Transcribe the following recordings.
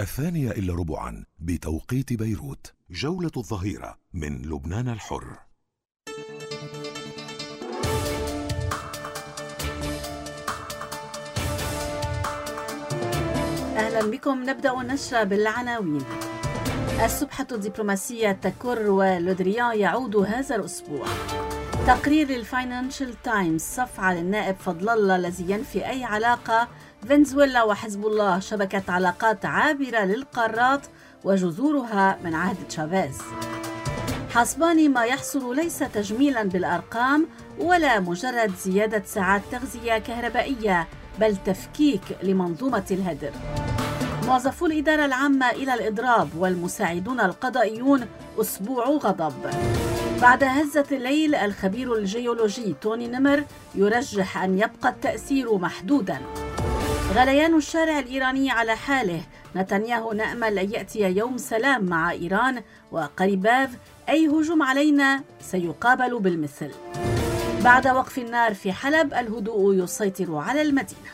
2:15 بتوقيت بيروت. جولة الظهيرة من لبنان الحر. أهلا بكم. نبدأ النشرة بالعناوين. السبحة الدبلوماسية تكر ولودريان يعود هذا الأسبوع. تقرير للفاينانشال تايمز صفعة للنائب فضل الله الذي ينفي أي علاقة. فنزويلا وحزب الله شبكة علاقات عابرة للقارات وجذورها من عهد تشافيز. حسبان ما يحصل ليس تجميلا بالأرقام ولا مجرد زيادة ساعات تغذية كهربائية، بل تفكيك لمنظومة الهدر. موظفو الإدارة العامة إلى الإضراب والمساعدون القضائيون أسبوع غضب. بعد هزة الليل الخبير الجيولوجي توني نمر يرجح أن يبقى التأثير محدودا. غليان الشارع الإيراني على حاله. نتنياهو نأمل أن يأتي يوم سلام مع إيران، وقريباف أي هجوم علينا سيقابل بالمثل. بعد وقف النار في حلب الهدوء يسيطر على المدينة.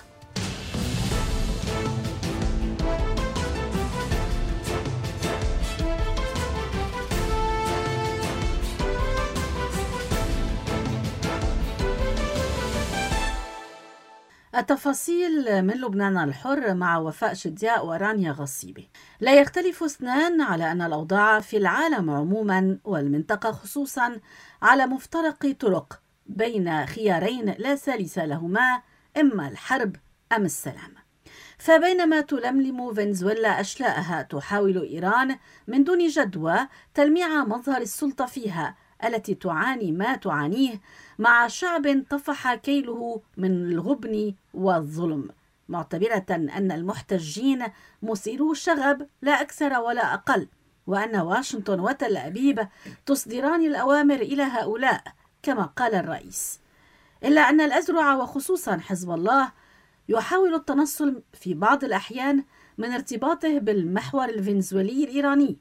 التفاصيل من لبنان الحر مع وفاء شدياء ورانيا غصيبي. لا يختلف اثنان على أن الأوضاع في العالم عموما والمنطقة خصوصا على مفترق طرق بين خيارين لا ثالث لهما، إما الحرب أم السلام. فبينما تلملم فنزويلا أشلاءها، تحاول إيران من دون جدوى تلميع مظهر السلطة فيها التي تعاني ما تعانيه مع شعب طفح كيله من الغبن والظلم، معتبرة أن المحتجين مثيرو شغب لا أكثر ولا أقل، وأن واشنطن وتل أبيب تصدران الأوامر إلى هؤلاء كما قال الرئيس. إلا أن الأذرع وخصوصا حزب الله يحاول التنصل في بعض الأحيان من ارتباطه بالمحور الفنزويلي الإيراني،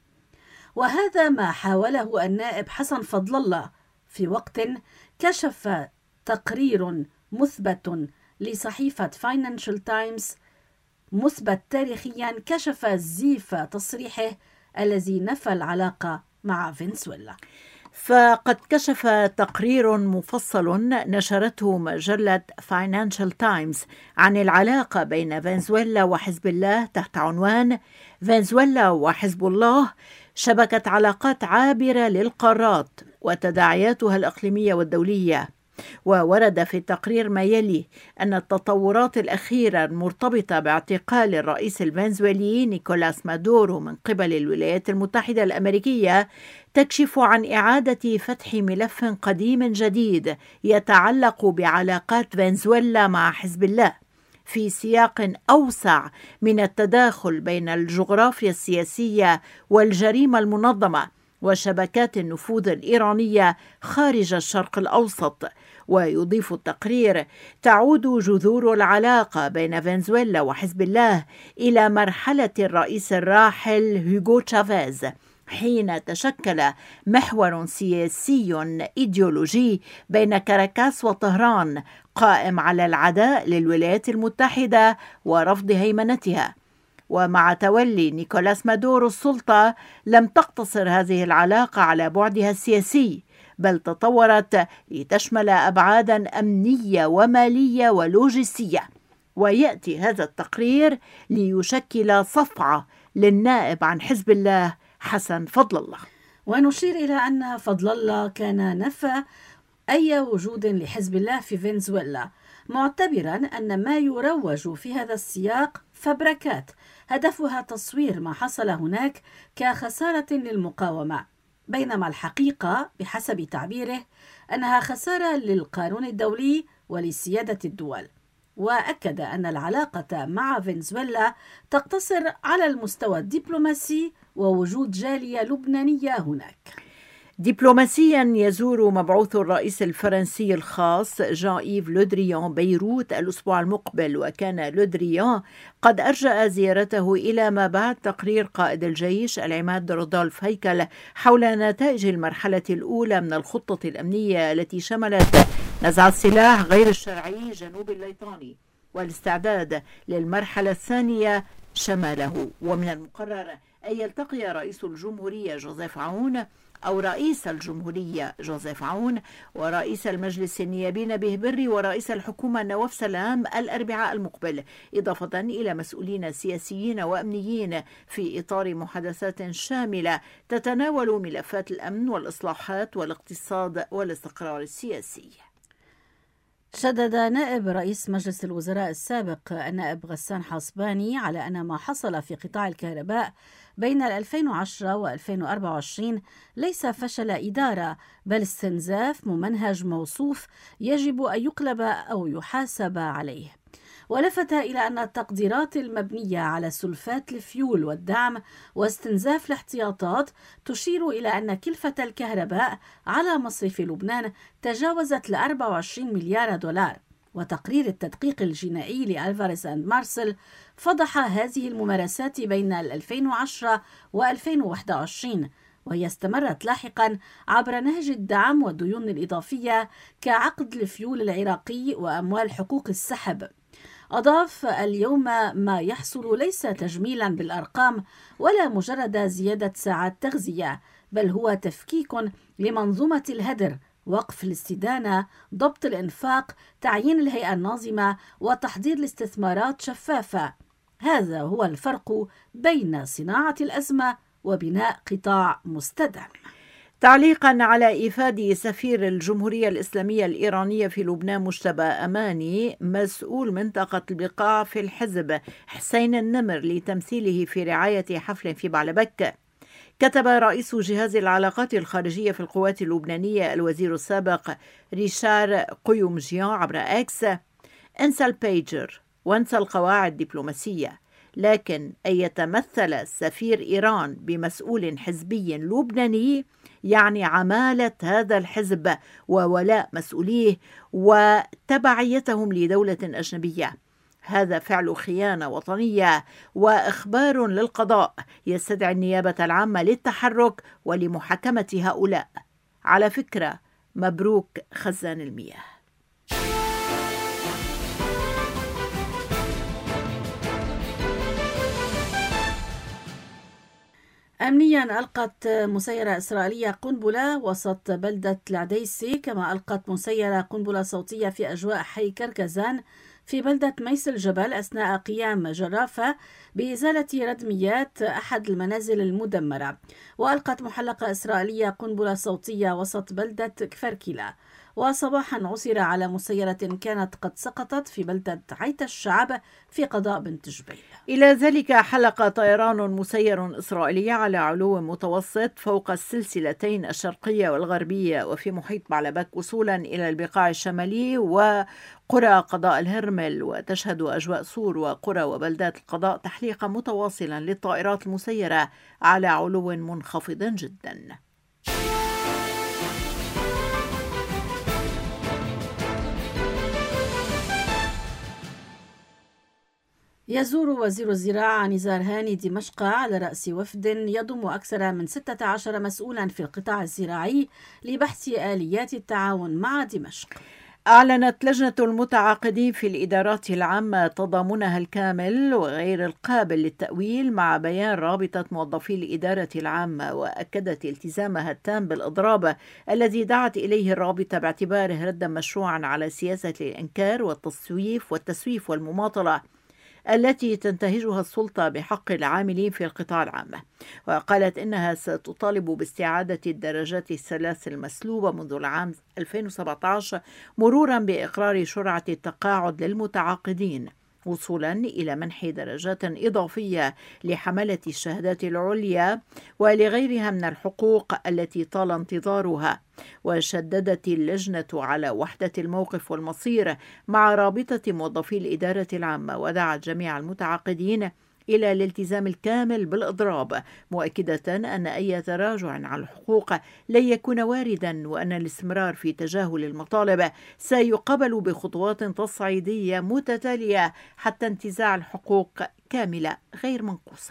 وهذا ما حاوله النائب حسن فضل الله في وقت كشف تقرير مثبت لصحيفة فاينانشال تايمز مثبت تاريخيا كشف زيف تصريحه الذي نفى العلاقة مع فنزويلا. فقد كشف تقرير مفصل نشرته مجلة فاينانشال تايمز عن العلاقة بين فنزويلا وحزب الله تحت عنوان فنزويلا وحزب الله شبكة علاقات عابرة للقارات وتداعياتها الإقليمية والدولية. وورد في التقرير ما يلي: أن التطورات الأخيرة المرتبطة باعتقال الرئيس الفنزويلي نيكولاس مادورو من قبل الولايات المتحدة الأمريكية تكشف عن إعادة فتح ملف قديم جديد يتعلق بعلاقات فنزويلا مع حزب الله في سياق أوسع من التداخل بين الجغرافيا السياسية والجريمة المنظمة وشبكات النفوذ الإيرانية خارج الشرق الأوسط. ويضيف التقرير: تعود جذور العلاقة بين فنزويلا وحزب الله إلى مرحلة الرئيس الراحل هوغو تشافيز، حين تشكل محور سياسي إيديولوجي بين كاراكاس وطهران قائم على العداء للولايات المتحدة ورفض هيمنتها. ومع تولي نيكولاس مادورو السلطة لم تقتصر هذه العلاقة على بعدها السياسي، بل تطورت لتشمل أبعادا أمنية ومالية ولوجستية. ويأتي هذا التقرير ليشكل صفعة للنائب عن حزب الله حسن فضل الله. ونشير إلى أن فضل الله كان نفى أي وجود لحزب الله في فنزويلا، معتبرا أن ما يروج في هذا السياق فبركات هدفها تصوير ما حصل هناك كخسارة للمقاومة، بينما الحقيقة بحسب تعبيره أنها خسارة للقانون الدولي ولسيادة الدول. وأكد أن العلاقة مع فنزويلا تقتصر على المستوى الدبلوماسي ووجود جالية لبنانية هناك. دبلوماسيا، يزور مبعوث الرئيس الفرنسي الخاص جان إيف لودريان بيروت الأسبوع المقبل، وكان لودريان قد أرجأ زيارته إلى ما بعد تقرير قائد الجيش العماد رودولف هيكل حول نتائج المرحلة الأولى من الخطة الأمنية التي شملت نزع السلاح غير الشرعي جنوب الليطاني والاستعداد للمرحلة الثانية شماله. ومن المقرر أن يلتقي رئيس الجمهورية جوزيف عون أو رئيس الجمهورية جوزيف عون ورئيس المجلس النيابي نبيه بري ورئيس الحكومة نواف سلام الأربعاء المقبل، إضافة إلى مسؤولين سياسيين وأمنيين، في إطار محادثات شاملة تتناول ملفات الأمن والإصلاحات والاقتصاد والاستقرار السياسي. شدد نائب رئيس مجلس الوزراء السابق النائب غسان حصباني على أن ما حصل في قطاع الكهرباء بين 2010 و 2024 ليس فشل إدارة، بل استنزاف ممنهج موصوف يجب أن يقلب أو يحاسب عليه. ولفت إلى أن التقديرات المبنية على سلفات الفيول والدعم واستنزاف الاحتياطات تشير إلى أن كلفة الكهرباء على مصرف لبنان تجاوزت 24 مليار دولار. وتقرير التدقيق الجنائي لألفاريز أند مارسل فضح هذه الممارسات بين 2010 و 2021، وهي استمرت لاحقا عبر نهج الدعم والديون الإضافية كعقد الفيول العراقي وأموال حقوق السحب. أضاف: اليوم ما يحصل ليس تجميلا بالأرقام ولا مجرد زيادة ساعات تغذية، بل هو تفكيك لمنظومة الهدر، وقف الاستدانة، ضبط الإنفاق، تعيين الهيئة الناظمة، وتحضير الاستثمارات شفافة. هذا هو الفرق بين صناعة الأزمة وبناء قطاع مستدام. تعليقا على إفادة سفير الجمهورية الإسلامية الإيرانية في لبنان مجتبى أماني مسؤول منطقة البقاع في الحزب حسين النمر لتمثيله في رعاية حفل في بعلبك، كتب رئيس جهاز العلاقات الخارجية في القوات اللبنانية الوزير السابق ريشار قيومجيان عبر إكس: انسى البيجر وانسى القواعد الدبلوماسية، لكن أن يتمثل سفير إيران بمسؤول حزبي لبناني يعني عمالة هذا الحزب وولاء مسؤوليه وتبعيتهم لدولة أجنبية. هذا فعل خيانة وطنية وإخبار للقضاء يستدعي النيابة العامة للتحرك ولمحاكمة هؤلاء. على فكرة، مبروك خزان المياه. أمنيا ألقت مسيرة إسرائيلية قنبلة وسط بلدة العديسي، كما ألقت مسيرة قنبلة صوتية في أجواء حي كركزان في بلدة ميس الجبل أثناء قيام جرافة بإزالة ردميات أحد المنازل المدمرة. وألقت محلقة إسرائيلية قنبلة صوتية وسط بلدة كفركيلا. وصباحا عثر على مسيرة كانت قد سقطت في بلدة عيت الشعب في قضاء بنت جبيل. إلى ذلك حلق طيران مسير إسرائيلي على علو متوسط فوق السلسلتين الشرقية والغربية وفي محيط بعلبك وصولا إلى البقاع الشمالي وقرى قضاء الهرمل. وتشهد أجواء صور وقرى وبلدات القضاء تحليقا متواصلا للطائرات المسيرة على علو منخفض جدا. يزور وزير الزراعة نزار هاني دمشق على رأس وفد يضم أكثر من 16 مسؤولا في القطاع الزراعي لبحث آليات التعاون مع دمشق. أعلنت لجنة المتعاقدين في الإدارات العامة تضامنها الكامل وغير القابل للتأويل مع بيان رابطة موظفي الإدارة العامة، وأكدت التزامها التام بالإضراب الذي دعت إليه الرابطة باعتباره ردا مشروعا على سياسة الإنكار والتسويف والمماطلة التي تنتهجها السلطة بحق العاملين في القطاع العام. وقالت إنها ستطالب باستعادة الدرجات الثلاث المسلوبة منذ العام 2017 مرورا بإقرار شرعة التقاعد للمتعاقدين، وصولا إلى منح درجات إضافية لحملة الشهادات العليا ولغيرها من الحقوق التي طال انتظارها. وشددت اللجنة على وحدة الموقف والمصير مع رابطة موظفي الإدارة العامة، ودعت جميع المتعاقدين إلى الالتزام الكامل بالإضراب، مؤكدة أن أي تراجع عن الحقوق لن يكون واردا، وأن الاستمرار في تجاهل المطالب سيقابل بخطوات تصعيدية متتالية حتى انتزاع الحقوق كاملة غير منقوصة.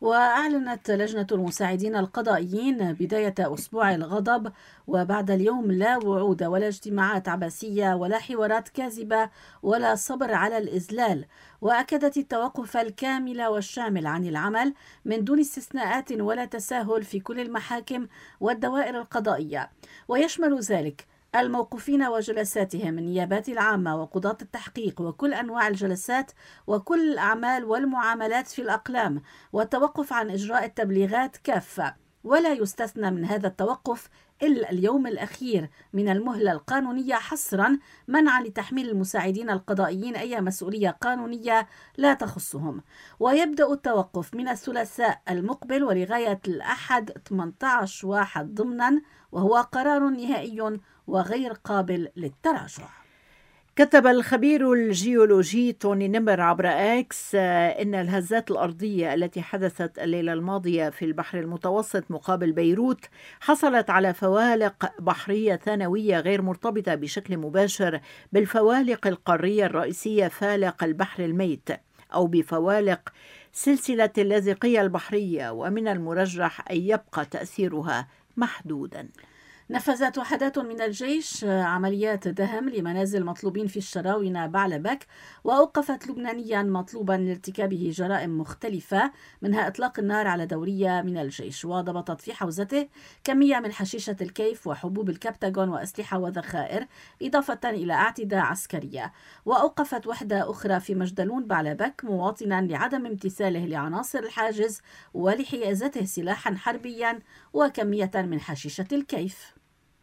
وأعلنت لجنة المساعدين القضائيين بداية أسبوع الغضب، وبعد اليوم لا وعود ولا اجتماعات عبثية ولا حوارات كاذبة ولا صبر على الإذلال، وأكدت التوقف الكامل والشامل عن العمل من دون استثناءات ولا تساهل في كل المحاكم والدوائر القضائية، ويشمل ذلك الموقوفين وجلساتهم، النيابات العامة وقضاة التحقيق وكل أنواع الجلسات وكل الأعمال والمعاملات في الأقلام، والتوقف عن إجراء التبليغات كافة، ولا يستثنى من هذا التوقف إلا اليوم الأخير من المهلة القانونية حصرا، منعا لتحميل المساعدين القضائيين أي مسؤولية قانونية لا تخصهم. ويبدأ التوقف من الثلاثاء المقبل ولغاية الأحد 18/1 ضمنا، وهو قرار نهائي وغير قابل للتراجع. كتب الخبير الجيولوجي توني نمر عبر إكس إن الهزات الأرضية التي حدثت الليلة الماضية في البحر المتوسط مقابل بيروت حصلت على فوالق بحرية ثانوية غير مرتبطة بشكل مباشر بالفوالق القارية الرئيسية فالق البحر الميت، أو بفوالق سلسلة اللاذقية البحرية، ومن المرجح أن يبقى تأثيرها محدوداً. نفذت وحدات من الجيش عمليات دهم لمنازل مطلوبين في الشراونة بعلبك، وأوقفت لبنانيا مطلوبا لارتكابه جرائم مختلفة منها إطلاق النار على دورية من الجيش، وضبطت في حوزته كمية من حشيشة الكيف وحبوب الكبتاغون وأسلحة وذخائر، إضافة إلى اعتداء عسكرية. وأوقفت وحدة أخرى في مجدلون بعلبك مواطنا لعدم امتثاله لعناصر الحاجز ولحيازته سلاحا حربيا وكمية من حشيشة الكيف.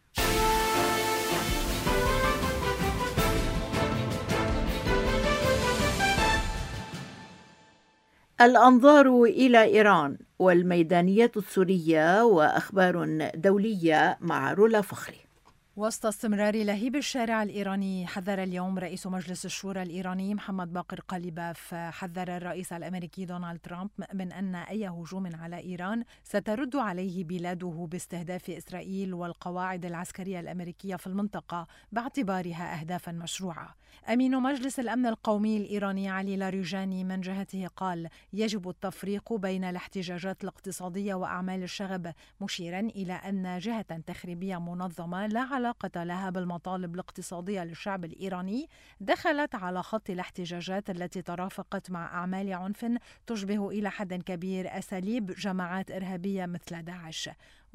الأنظار إلى إيران والميدانيات السورية وأخبار دولية مع رولا فخري. وسط استمرار لهيب الشارع الإيراني، حذر اليوم رئيس مجلس الشورى الإيراني محمد باقر قليباف حذر الرئيس الأمريكي دونالد ترامب من أن أي هجوم على إيران سترد عليه بلاده باستهداف إسرائيل والقواعد العسكرية الأمريكية في المنطقة باعتبارها أهدافا مشروعة. أمين مجلس الأمن القومي الإيراني علي لاروجاني من جهته قال: يجب التفريق بين الاحتجاجات الاقتصادية وأعمال الشغب، مشيرا إلى أن جهة تخريبية منظمة لا علاقة لها بالمطالب الاقتصادية للشعب الإيراني دخلت على خط الاحتجاجات التي ترافقت مع أعمال عنف تشبه إلى حد كبير أساليب جماعات إرهابية مثل داعش.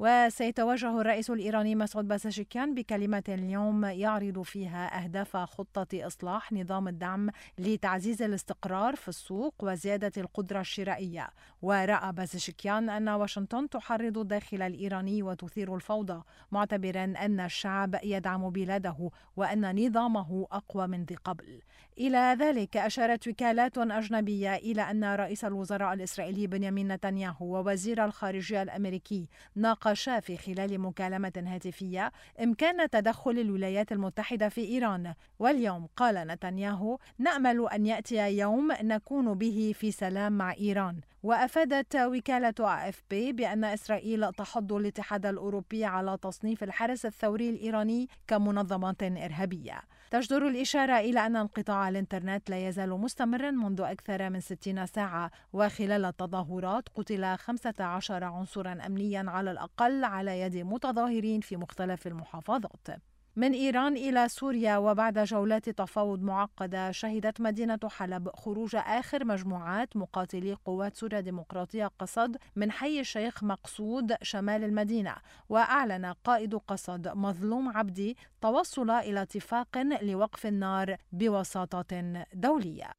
وسيتوجه الرئيس الإيراني مسعود بازشكيان بكلمة اليوم يعرض فيها أهداف خطة إصلاح نظام الدعم لتعزيز الاستقرار في السوق وزيادة القدرة الشرائية. ورأى بازشكيان أن واشنطن تحرض الداخل الإيراني وتثير الفوضى، معتبرا أن الشعب يدعم بلاده وأن نظامه أقوى من ذي قبل. إلى ذلك أشارت وكالات أجنبية إلى أن رئيس الوزراء الإسرائيلي بنيامين نتنياهو ووزير الخارجية الأمريكي ناقشا في خلال مكالمة هاتفية إمكان تدخل الولايات المتحدة في إيران. واليوم قال نتنياهو: نأمل أن يأتي يوم نكون به في سلام مع إيران. وأفادت وكالة AFP بأن إسرائيل تحض الاتحاد الأوروبي على تصنيف الحرس الثوري الإيراني كمنظمة إرهابية. تجدر الإشارة إلى أن انقطاع الإنترنت لا يزال مستمرا منذ أكثر من 60 ساعة، وخلال التظاهرات قتل 15 عنصرا أمنيا على الأقل على يد متظاهرين في مختلف المحافظات. من إيران إلى سوريا، وبعد جولات تفاوض معقدة شهدت مدينة حلب خروج آخر مجموعات مقاتلي قوات سوريا الديمقراطية قصد من حي الشيخ مقصود شمال المدينة. وأعلن قائد قصد مظلوم عبدي توصل إلى اتفاق لوقف النار بوساطة دولية.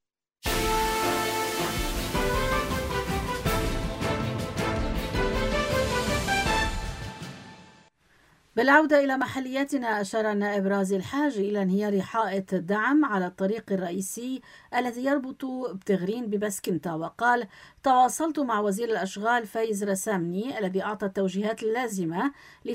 بالعودة إلى محلياتنا، أشار النائب رازي الحاج إلى انهيار حائط دعم على الطريق الرئيسي الذي يربط بتغرين ببسكنتا، وقال: تواصلت مع وزير الأشغال فايز رسامني الذي أعطى التوجيهات اللازمة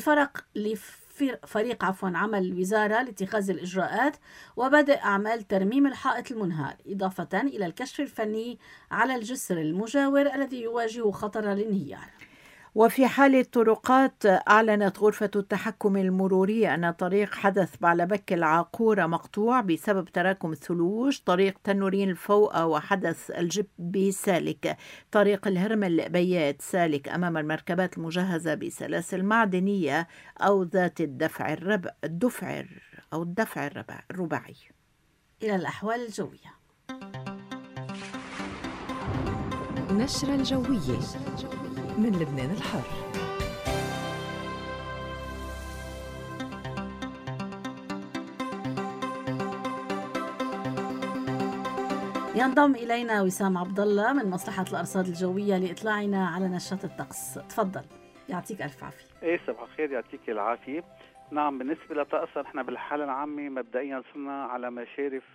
لفريق عمل الوزارة لاتخاذ الإجراءات وبدء أعمال ترميم الحائط المنهار، إضافة إلى الكشف الفني على الجسر المجاور الذي يواجه خطر الانهيار. وفي حال الطرقات، أعلنت غرفة التحكم المروري أن طريق حدث بعلبك العاقورة مقطوع بسبب تراكم الثلوج، طريق تنورين الفوقة وحدث الجبي سالك، طريق الهرمل بيات سالك أمام المركبات المجهزة بسلاسل معدنية أو ذات الدفع الرباعي. إلى الأحوال الجوية. نشرة الجوية من لبنان الحر. ينضم إلينا وسام عبد الله من مصلحة الأرصاد الجوية لإطلاعنا على نشرة الطقس. تفضل، يعطيك ألف عافية. صباح الخير، يعطيك العافية. نعم، بالنسبة للطقس احنا بالحالة العامة مبدئيا صرنا على مشارف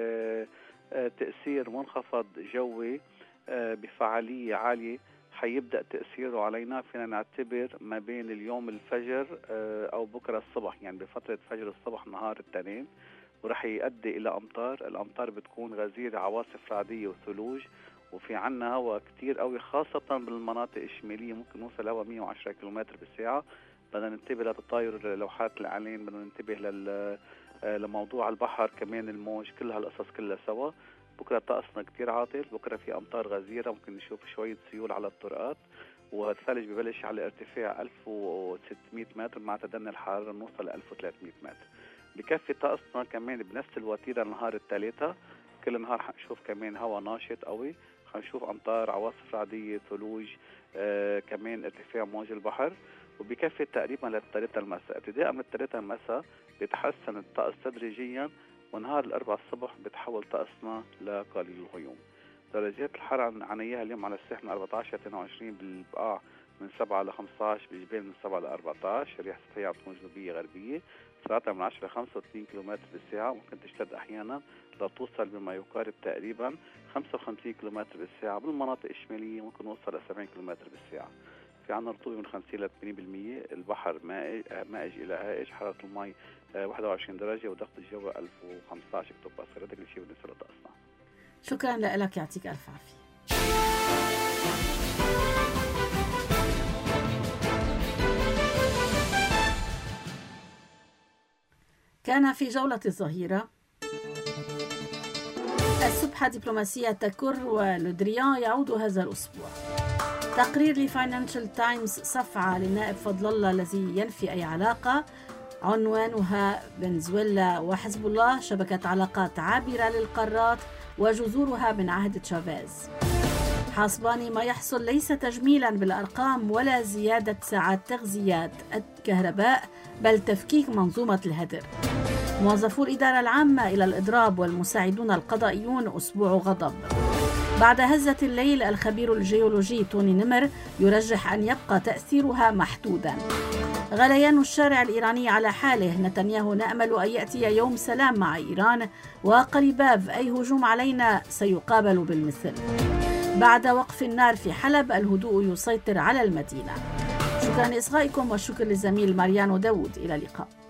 تأثير منخفض جوي بفعالية عالية حيبدأ تأثيره علينا. فينا نعتبر ما بين اليوم الفجر أو بكرة الصبح، يعني بفترة فجر الصبح نهار الاثنين، ورح يؤدي إلى أمطار. الأمطار بتكون غزيرة، عواصف رعدية وثلوج، وفي عنا هواء كتير قوي خاصة بالمناطق الشمالية، ممكن نوصل هواء 110 كيلومتر بالساعة. بدنا ننتبه لتطاير لوحات العلين، بدنا ننتبه لموضوع البحر كمان، الموج، كل هالقصص كلها سوا. بكرة طقسنا كتير عاطل، بكرة في أمطار غزيرة، ممكن نشوف شوية سيول على الطرقات، والثلج ببلش على ارتفاع 1600 متر مع تدني الحرارة نوصل ل 1300 متر. بكفي طقسنا كمان بنفس الوتيرة نهار الثلاثة، كل نهار حنشوف كمان هوا ناشط قوي، حنشوف أمطار، عواصف رعدية، ثلوج، كمان ارتفاع موج البحر. وبكفي تقريبا للثلاثة المساء. ابتداء من الثلاثة المساء بيتحسن الطقس تدريجيا، ونهار الأربعاء الصبح بتحول طقسنا لقليل الغيوم. درجات الحرارة عن اياها اليوم على الساحل من 14 ل 22، بالبقاع من 7 ل 15، بالجبال من 7 ل 14. رياح سطحية تكون جنوبية غربية، سرعتها من 10 ل 35 كم بالساعة، ممكن تشتد أحيانا لتوصل بما يقارب تقريبا 55 كم بالساعة. بالمناطق الشمالية ممكن نوصل ل 70 كم بالساعة. في عنا رطوبة من 50 ل 80%، البحر مائج إلى هائج، حرارة الماء 21 درجة، وضغط الجو 1015 اكتوباسكال. هذا كل شيء بالنسبة لطقسنا. شكرا لك، يعطيك ألف عافية. كان في جولة الظهيرة السبحة دبلوماسية تكر، ولودريان يعود هذا الأسبوع. تقرير لفاينانشال تايمز صفعة للنائب فضل الله الذي ينفي أي علاقة، عنوانها فنزويلا وحزب الله، شبكة علاقات عابرة للقارات وجذورها من عهد تشافيز. حاسبان ما يحصل ليس تجميلا بالأرقام ولا زيادة ساعات تغذية الكهرباء، بل تفكيك منظومة الهدر. موظفو الإدارة العامة إلى الإضراب والمساعدون القضائيون أسبوع غضب. بعد هزة الليل، الخبير الجيولوجي توني نمر يرجح أن يبقى تأثيرها محدودا. غليان الشارع الإيراني على حاله، نتنياهو نأمل أن يأتي يوم سلام مع إيران، وقليباف أي هجوم علينا سيقابل بالمثل. بعد وقف النار في حلب، الهدوء يسيطر على المدينة. شكرا لإصغائكم، والشكر للزميل ماريانو داود. إلى اللقاء.